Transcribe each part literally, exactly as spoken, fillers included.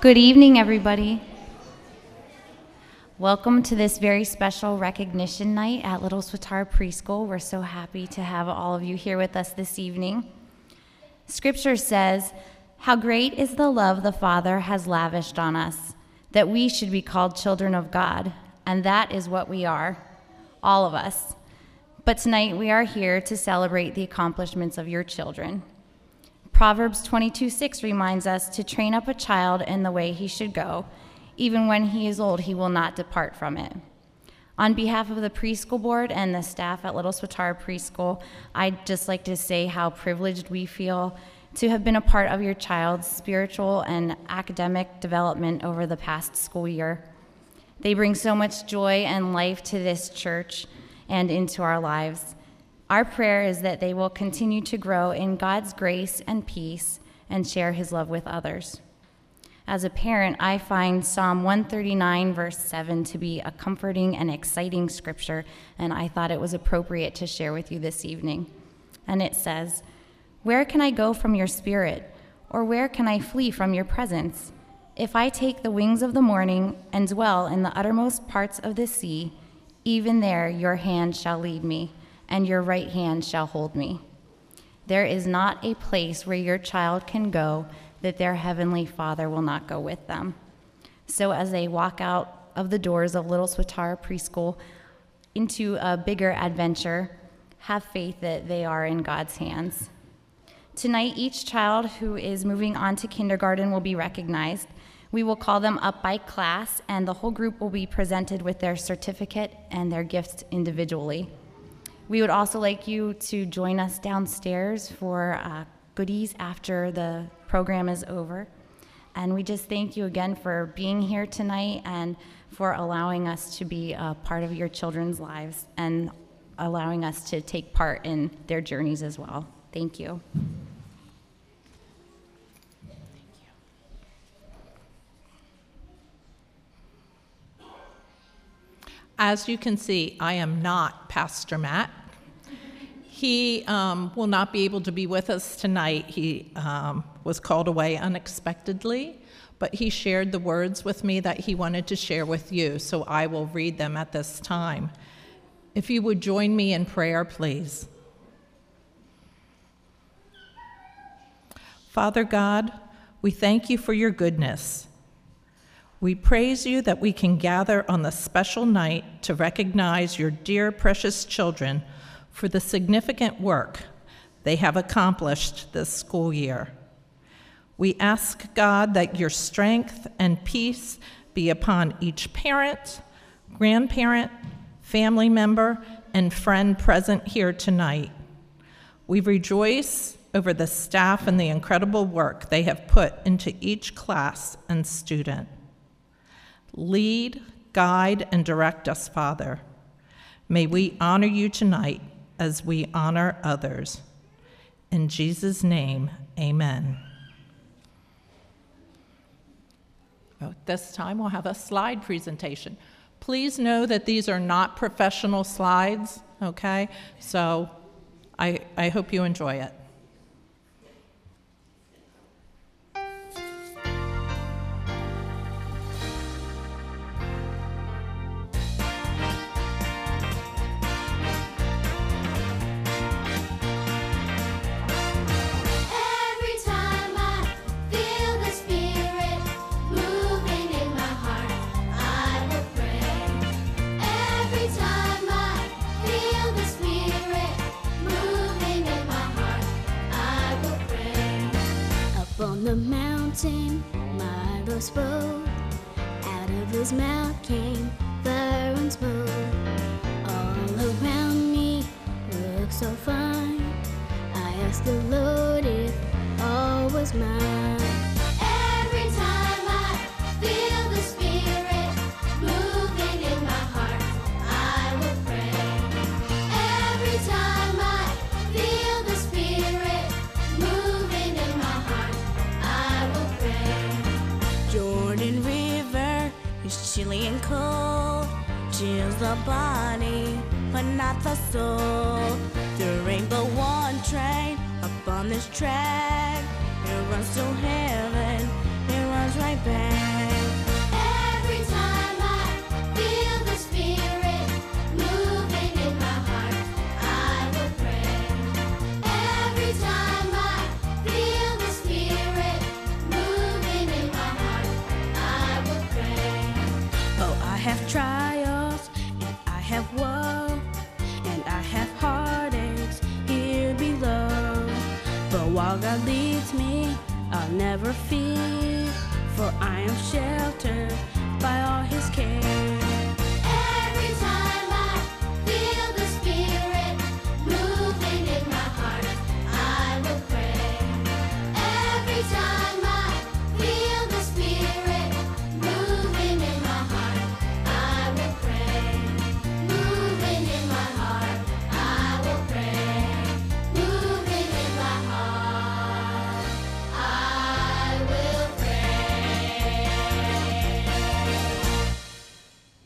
Good evening, everybody. Welcome to this very special recognition night at Little Swatara Preschool. We're so happy to have all of you here with us this evening. Scripture says, "How great is the love the Father has lavished on us, that we should be called children of God." And that is what we are, all of us. But tonight we are here to celebrate the accomplishments of your children. Proverbs twenty-two six reminds us to train up a child in the way he should go. Even when he is old, he will not depart from it. On behalf of the preschool board and the staff at Little Swatara Preschool, I'd just like to say how privileged we feel to have been a part of your child's spiritual and academic development over the past school year. They bring so much joy and life to this church and into our lives. Our prayer is that they will continue to grow in God's grace and peace and share his love with others. As a parent, I find Psalm one thirty-nine, verse seven, to be a comforting and exciting scripture, and I thought it was appropriate to share with you this evening. And it says, "Where can I go from your spirit, or where can I flee from your presence? If I take the wings of the morning and dwell in the uttermost parts of the sea, even there your hand shall lead me, and your right hand shall hold me." There is not a place where your child can go that their heavenly Father will not go with them. So as they walk out of the doors of Little Swatara Preschool into a bigger adventure, have faith that they are in God's hands. Tonight, each child who is moving on to kindergarten will be recognized. We will call them up by class, and the whole group will be presented with their certificate and their gifts individually. We would also like you to join us downstairs for uh, goodies after the program is over. And we just thank you again for being here tonight and for allowing us to be a part of your children's lives and allowing us to take part in their journeys as well. Thank you. As you can see, I am not Pastor Matt. He um, will not be able to be with us tonight. He um, was called away unexpectedly, but he shared the words with me that he wanted to share with you, so I will read them at this time. If you would join me in prayer, please. Father God, we thank you for your goodness. We praise you that we can gather on this special night to recognize your dear, precious children for the significant work they have accomplished this school year. We ask, God, that your strength and peace be upon each parent, grandparent, family member, and friend present here tonight. We rejoice over the staff and the incredible work they have put into each class and student. Lead, guide, and direct us, Father. May we honor you tonight as we honor others. In Jesus' name, amen. Well, this time we'll have a slide presentation. Please know that these are not professional slides, okay? So I, I hope you enjoy it. The mountain, Milo spoke. Out of his mouth came fire and smoke. All around me looked so fine. I asked the Lord if all was mine. Every time I feel the Spirit moving in my heart, I will pray. Every time I feel the Spirit moving in my heart, Jordan River is chilly and cold, chills the body, but not the soul. The Rainbow One train up on this track, it runs to heaven, it runs comes right back. Every time I feel the Spirit moving in my heart, I will pray. Every time I feel the Spirit moving in my heart, I will pray. Oh, I have trials and I have woe, and I have heartaches here below. But while God leads me, I'll never fear, for I am sheltered by all His care. Every time I feel the Spirit moving in my heart, I will pray. Every time I feel the Spirit moving in my heart, I will pray. Moving in my heart, I will pray. Moving in my heart, I will pray.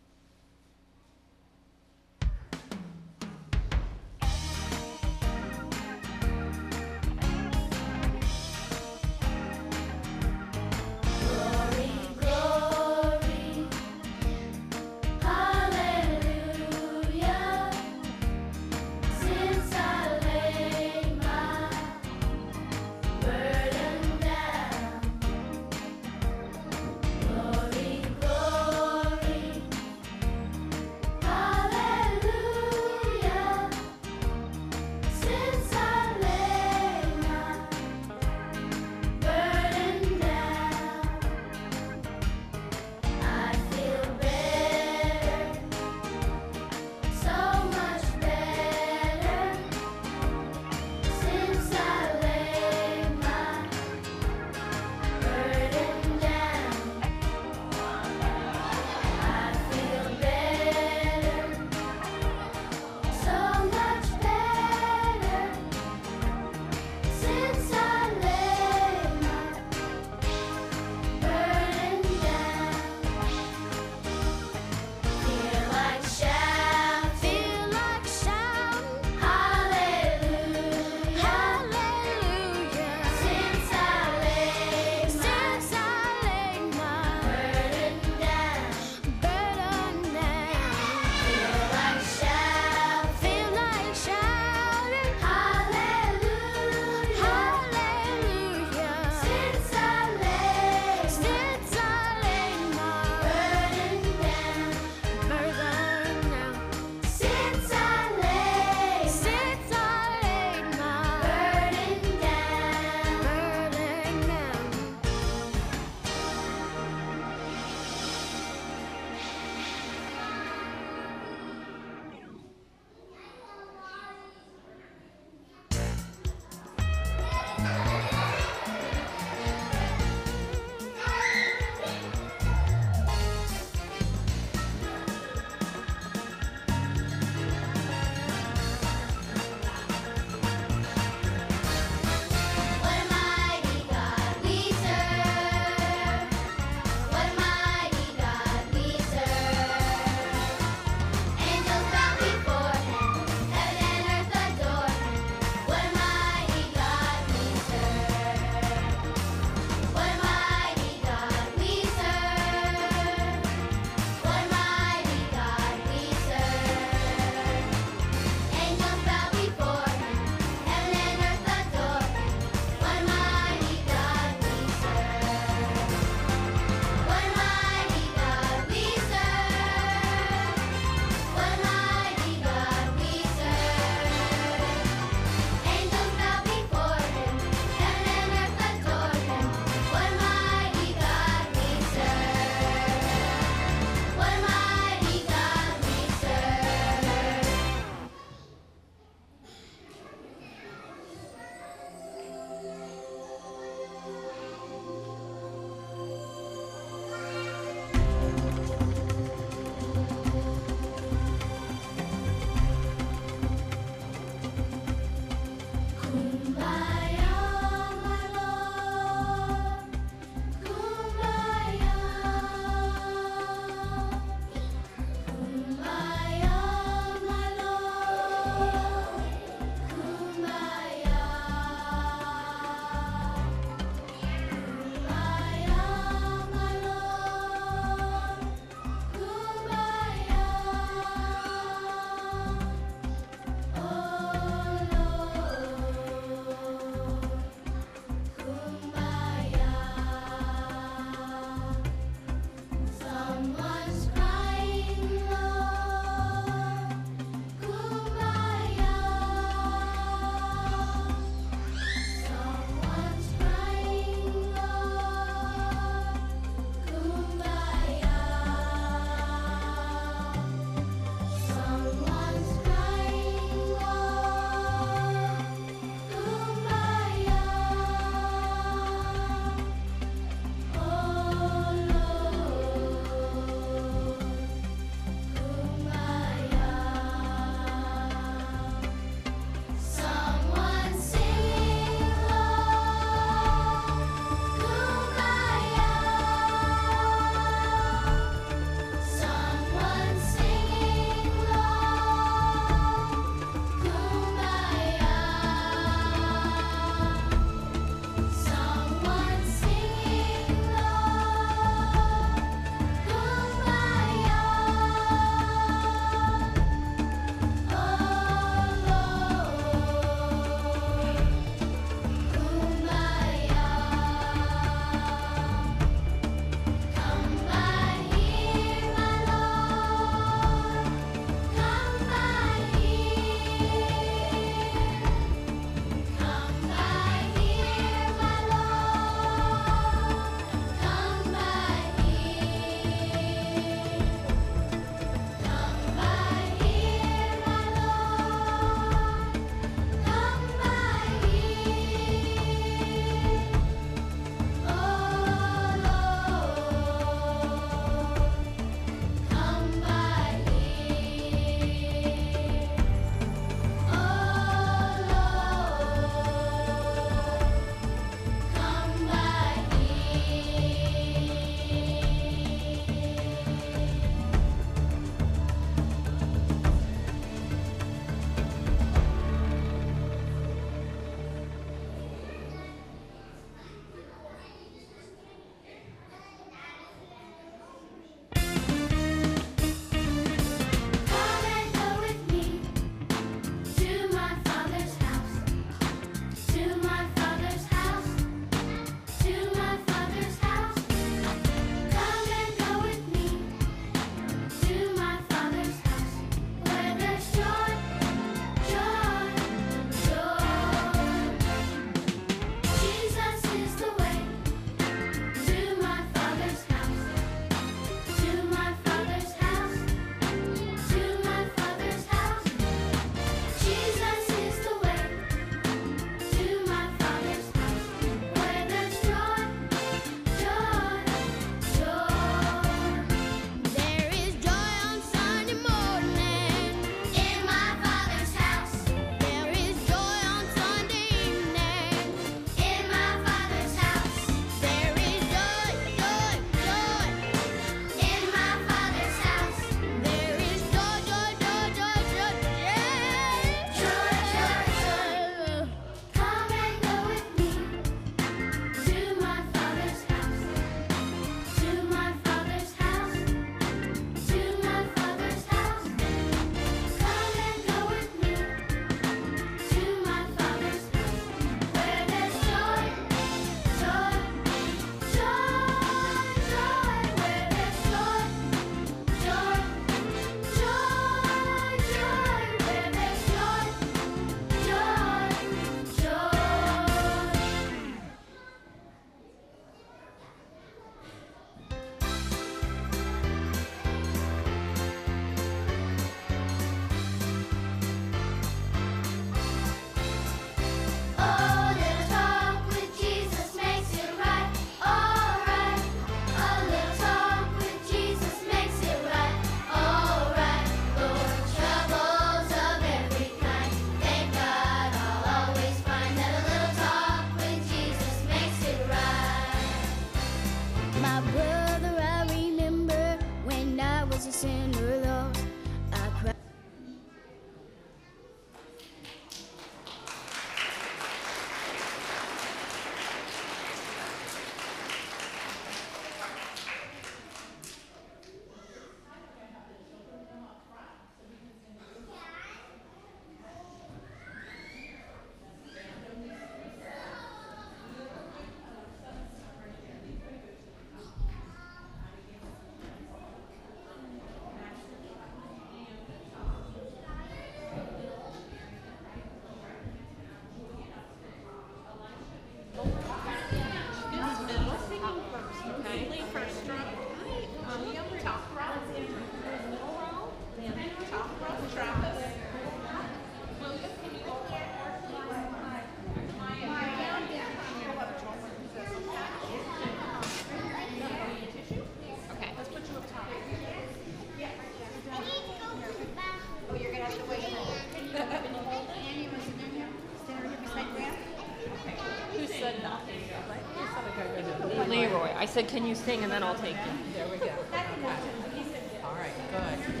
said, can you sing and then I'll take you. There we go. Okay. All right, good, good.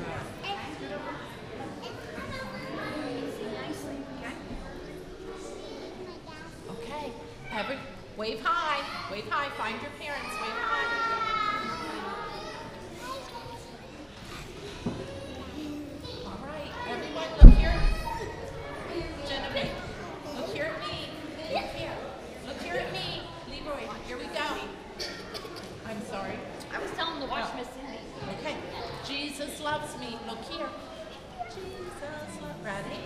Okay, every, wave high, wave high, find your parents, wave high. All right, everyone look here. Genevieve, look here at me. Look here. Look here at me. Leroy, here we go. I'm sorry. I was telling them to watch Miss Cindy. Okay. Jesus loves me. Look here. Jesus loves. Ready?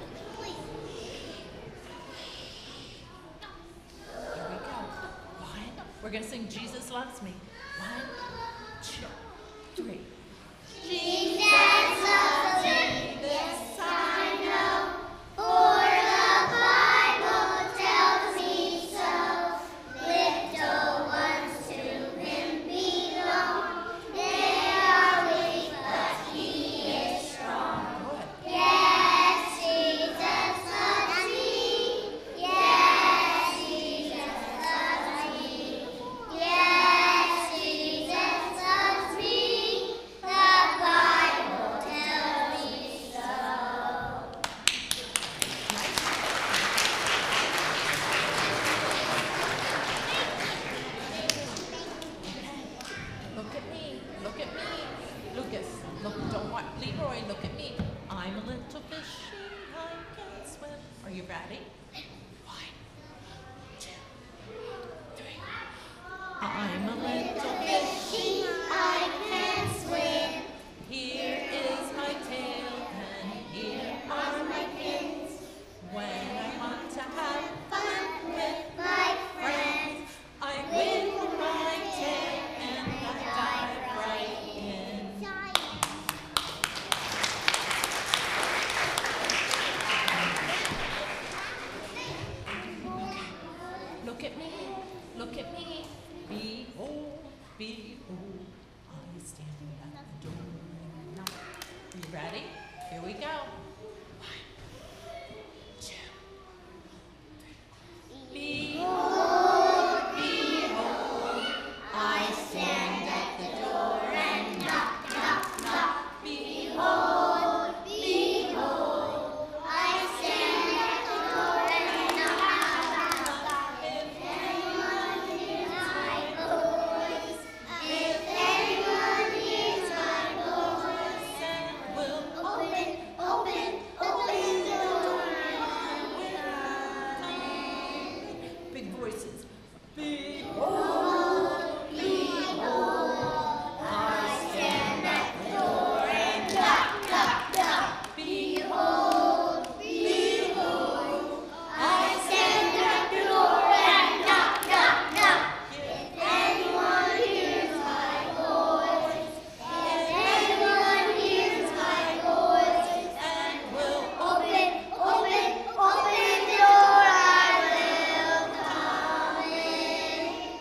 Here we go. One. We're gonna sing Jesus loves me. One, two, three. Jesus loves me, yes I know, for the Bible tells me so. Little ones to him belong, they are weak, but he is strong. Good. Yes, Jesus loves me, yes, Jesus loves me, yes, Jesus loves me, the Bible tells me so. Look at me. Look at me. Lucas, look, don't watch. Leroy, look at me. I'm a little fishy. I can swim. Are you ready? One, two, three. I'm a little Fishy, I can swim. Here is my tail, and here are my fins. When I want to have fun with My friends, I wiggle my tail and I dive right in. Look at me, look at me. Behold, behold, I stand at the door and knock. Are you ready? Here we go. One, two, three. Behold, behold, I stand at the door and knock, knock, knock. Behold, behold, I stand at the door and knock, knock, knock. If anyone hears my voice, if anyone hears my voice, and will open, open, open the door and big voices. behold, behold, I stand at the door and knock, knock, knock. Behold, behold, I stand at the door and knock, knock, knock. If anyone hears my voice, if anyone hears my voice, And will open, open, open the door, I will come in.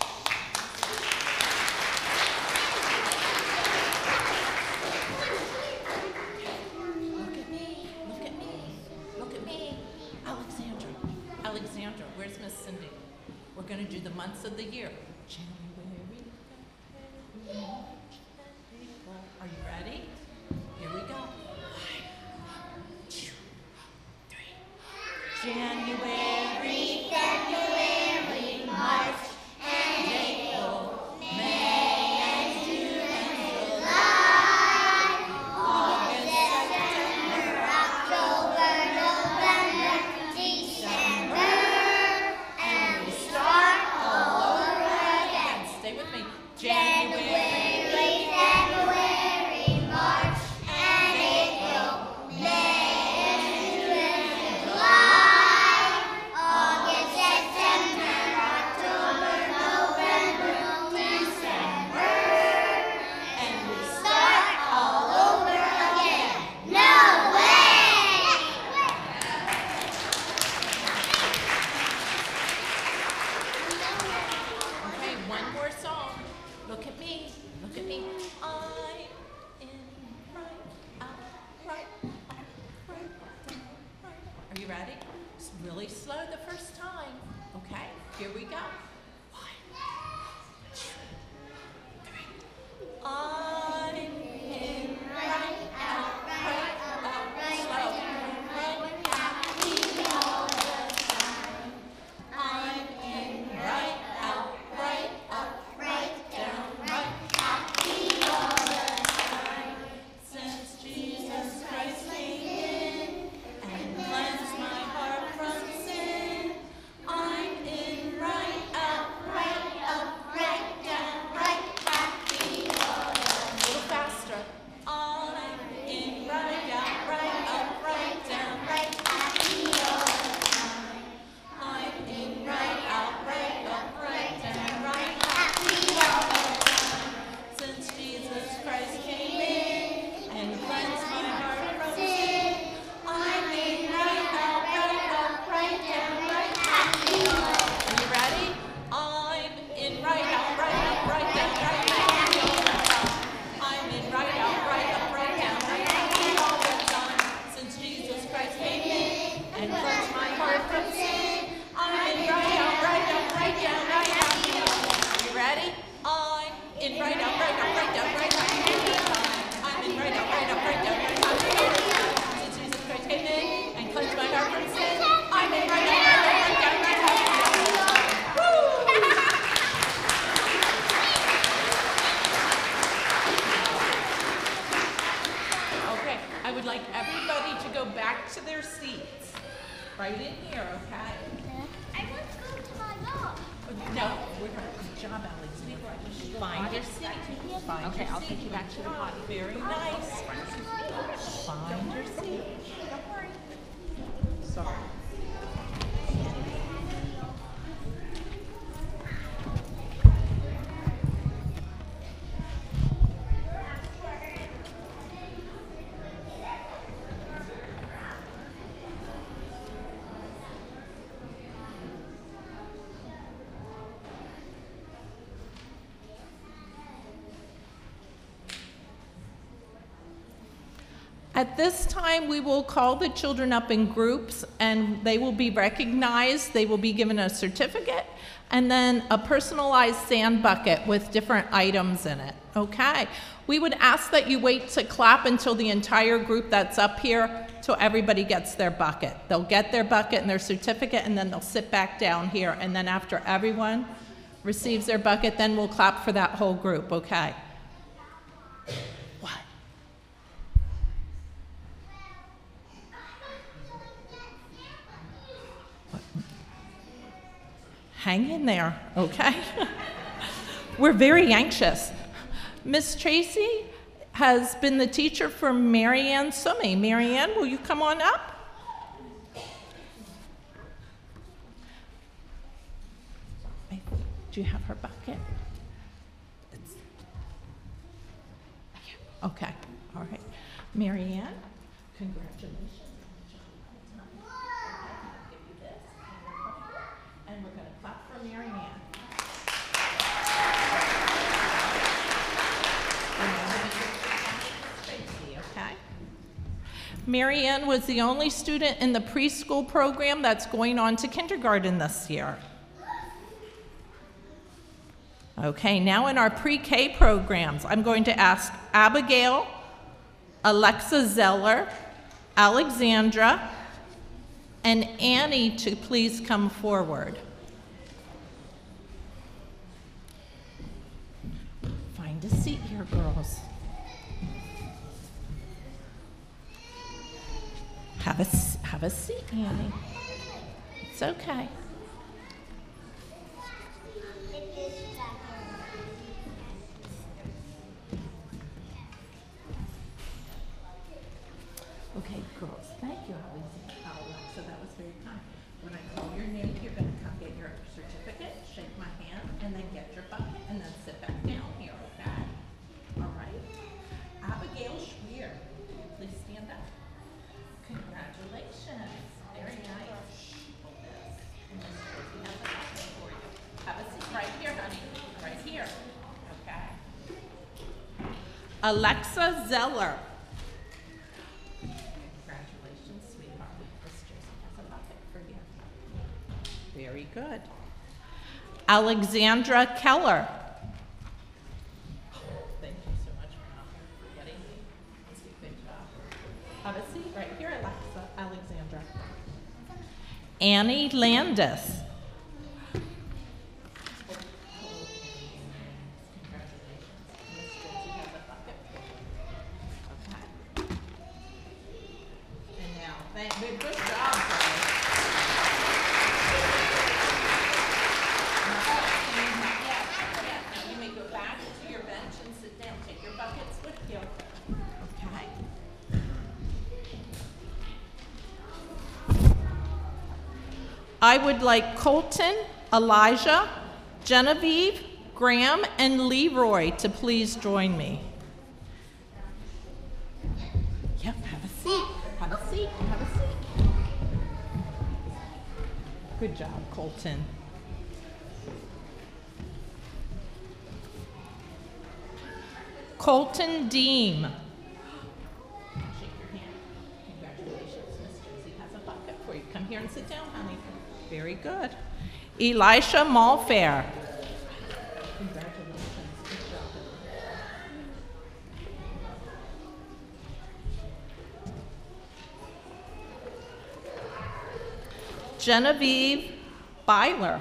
look at me, look at me, look at me. Alexandra, Alexandra, where's Miss Cindy? We're gonna do the months of the year. January, February, March, and April. Are you ready? Here we go. One, two, three. January, February, March, and April, May, and June, and July, August, September, October, November, December, and we start all over again. Stay with me. January, February, March, and April, May, and June, and July, August, September, October, November, December, and we start all over again. No way! Okay, one more song. Look at me. Look at me. I'm in right, out, right, out, right, down, right. Are you ready? It's really slow the first time. Okay, here we go. One, two, I'm in right out, right up, slow. Right happy all the time. I'm in right out, right up, right down, right happy all the time. Since Jesus Christ came in and cleansed my heart from sin, I'm in right out, right up, right down, right happy all the time. A little faster. I'm in right out, right up, right down, right happy all the time. I'm in right out, right up, right down, right happy all the time. Since Jesus Christ came in and cleansed my heart from sin, I'm in right out, right up, right down, right happy all the time. Are you ready? I'm in right out, right up, right down, right happy all the time. I'm in right out, right up, right down, right happy all the time. Since Jesus Christ came in and cleansed my heart from sin, I'm in right out, right up, right down, right happy all the time. Are you ready? I'm in right out, right up, right down, right happy all the time. I'm in right out, right up, right down, right happy all the time. Since Jesus Christ came in and cleansed my heart from sin, I'm in right out, right up, right down, right happy all the time. Woo! Okay, I would like everybody to go back to their seats. Right in here, okay? I want to go to my dog. No, we're going to job, Alex. Find your seat. Find Okay, your I'll seat. take you back to the potty. Very nice. Find your seat. Sorry. At this time, we will call the children up in groups, and they will be recognized. They will be given a certificate, and then a personalized sand bucket with different items in it, okay? We would ask that you wait to clap until the entire group that's up here, till everybody gets their bucket. They'll get their bucket and their certificate, and then they'll sit back down here, and then after everyone receives their bucket, then we'll clap for that whole group, okay? What? Hang in there, okay? We're very anxious. Miss Tracy has been the teacher for Marianne Sumi. Marianne, will you come on up? Do you have her bucket? It's, okay, all right. Marianne, congratulations. And we're going to clap for Marianne. Okay. Marianne was the only student in the preschool program that's going on to kindergarten this year. Okay, now in our pre-K programs, I'm going to ask Abigail, Alexa Zeller, Alexandra, and Annie to please come forward. Find a seat here, girls. Have a, have a seat, Annie. It's okay. Okay, girls, thank you, Alexa. That was very kind. When I call your name, you're going to come get your certificate, shake my hand, and then get your bucket, and then sit back down here, okay? All right? Abigail Schweer, please stand up. Congratulations. Very nice. Hold this. And then we have the bucket for you. Have a seat right here, honey. Right here. Okay. Alexa Zeller. Very good. Alexandra Keller. Thank you, Annie Landis. Good job, guys. Now you may go back to your bench and sit down. Take your buckets with you. Okay. I would like Colton, Elijah, Genevieve, Graham, and Leroy to please join me. Yep, have a seat. Have a seat. Have a seat. Good job, Colton. Colton Deem. Shake your hand. Congratulations, Miss Josie has a bucket for you. Come here and sit down, honey. Very good. Elisha Malfair. Congratulations. Good job. Genevieve Byler.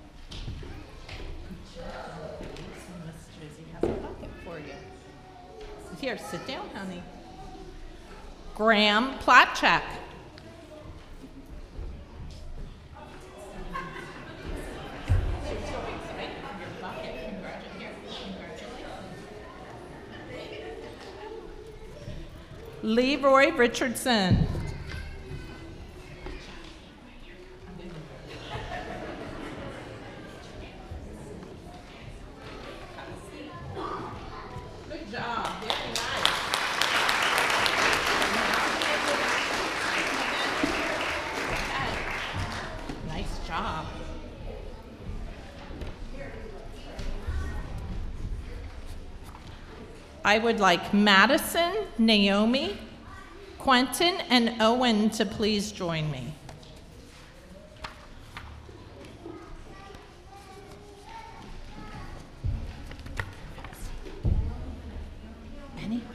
Miss Josie has a bucket for you. Here, sit down, honey. Graham Platchak. Leroy Richardson. Good job. Very nice. Nice job. I would like Madison, Naomi, Quentin, and Owen to please join me. Anywhere.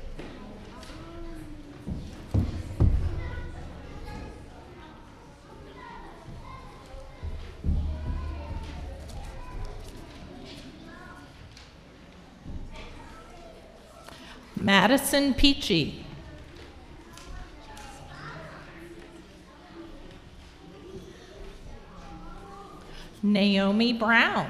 Madison Peachy. Naomi Brown.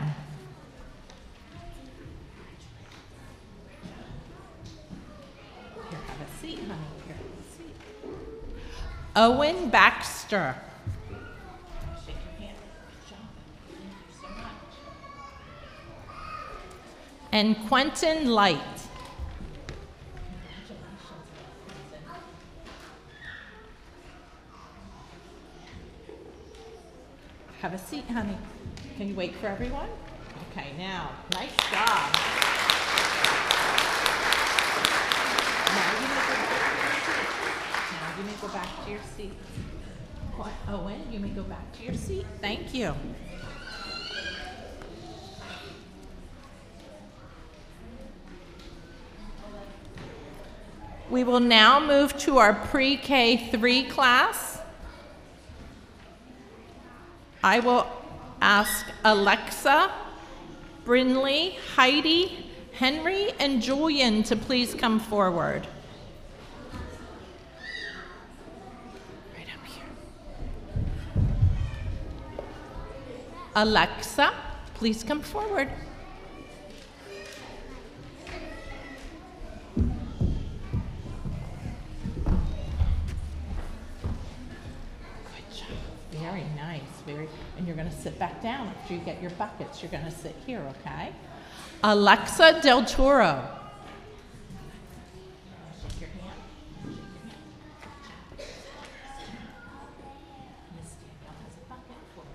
Here, have a seat, honey. Here, have a seat. Owen Baxter. Shake your hand. Good job. Thank you so much. And Quentin Light. Have a seat, honey. Can you wait for everyone? Okay, now, nice job. Now you may go back to your seat. Now you may go back to your seat. What? Owen, you may go back to your seat. Thank you. We will now move to our pre-K three class. I will ask Alexa, Brinley, Heidi, Henry, and Julian to please come forward. Right up here. Alexa, please come forward. Very nice, very, and you're going to sit back down after you get your buckets. You're going to sit here, okay? Alexa Del Toro. Shake your hand. Shake your hand. Miss Danielle has a bucket for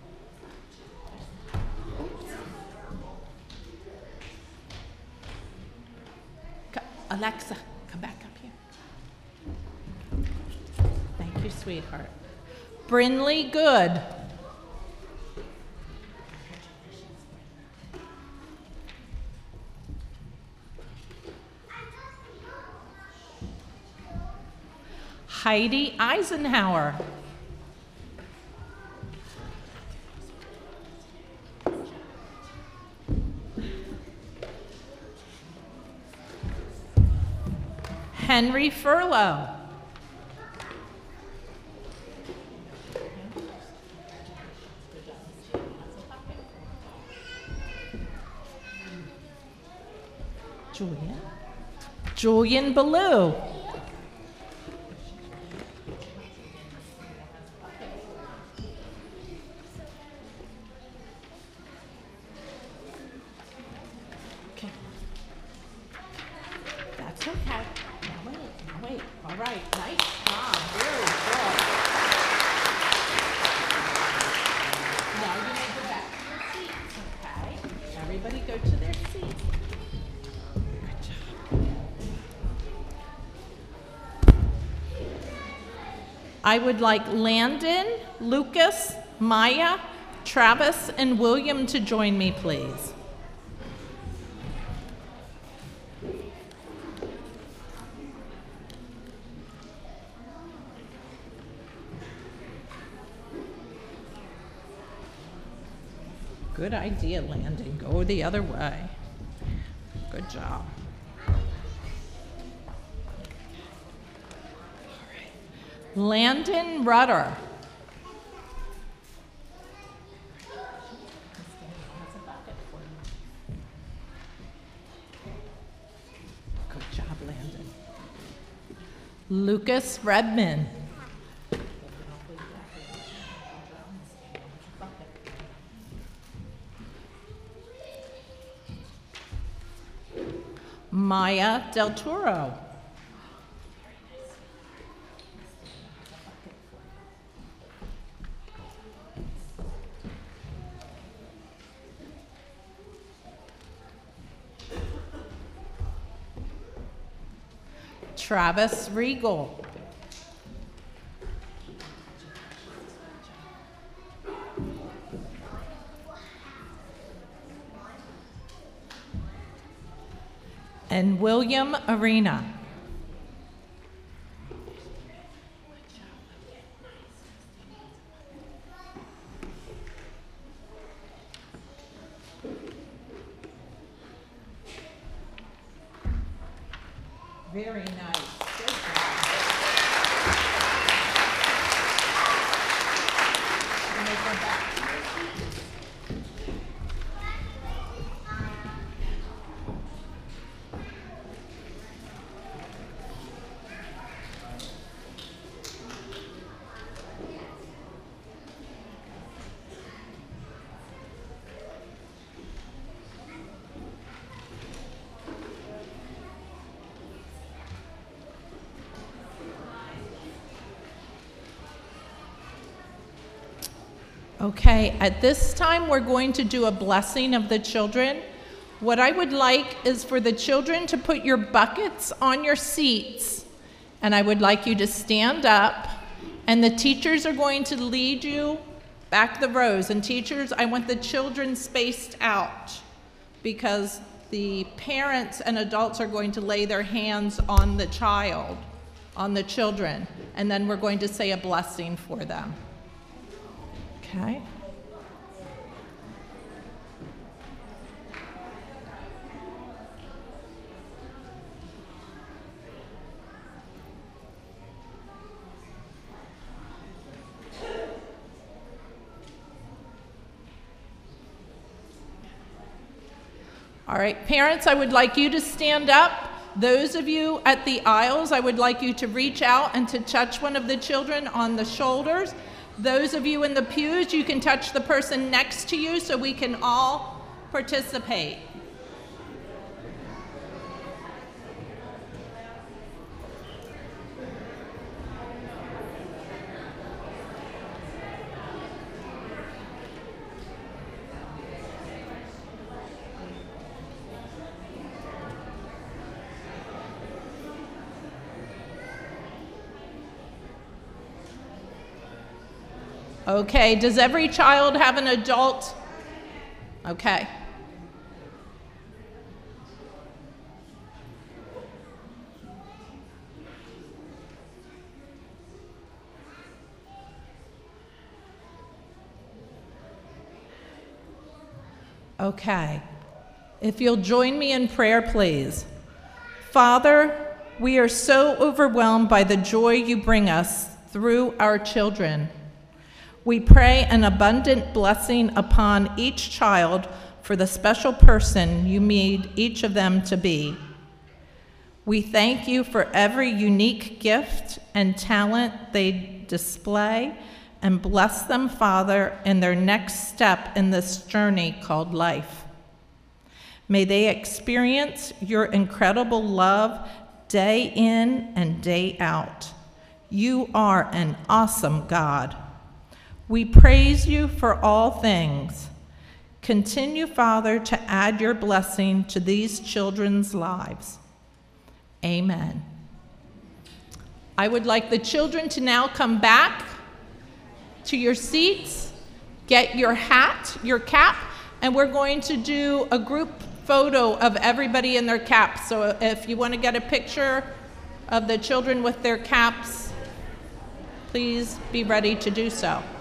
you. Co- Alexa, come back up here. Thank you, sweetheart. Brinley Good. Heidi Eisenhower. Henry Furlow. Julian. Julian Ballou. Okay. That's okay. Now wait, now wait. All right, nice job. Very good. Now you may go back to your seats, okay? Everybody go to their seats. I would like Landon, Lucas, Maya, Travis, and William to join me, please. Good idea, Landon. Go the other way. Good job. Landon Rudder. Good job, Landon. Lucas Redman. Maya Del Toro. Travis Regal. And William Arena. Very nice. Good job. You may go back to your seats. Okay, at this time we're going to do a blessing of the children. What I would like is for the children to put your buckets on your seats, and I would like you to stand up, and the teachers are going to lead you back the rows. And teachers, I want the children spaced out because the parents and adults are going to lay their hands on the child, on the children, and then we're going to say a blessing for them. Okay. All right, parents, I would like you to stand up. Those of you at the aisles, I would like you to reach out and to touch one of the children on the shoulders. Those of you in the pews, you can touch the person next to you so we can all participate. Okay, does every child have an adult? Okay. Okay. If you'll join me in prayer, please. Father, We are so overwhelmed by the joy you bring us through our children. We pray an abundant blessing upon each child for the special person you made each of them to be. We thank you for every unique gift and talent they display, and bless them, Father, in their next step in this journey called life. May they experience your incredible love day in and day out. You are an awesome God. We praise you for all things. Continue, Father, to add your blessing to these children's lives. Amen. I would like the children to now come back to your seats, get your hat, your cap, and we're going to do a group photo of everybody in their caps. So if you want to get a picture of the children with their caps, please be ready to do so.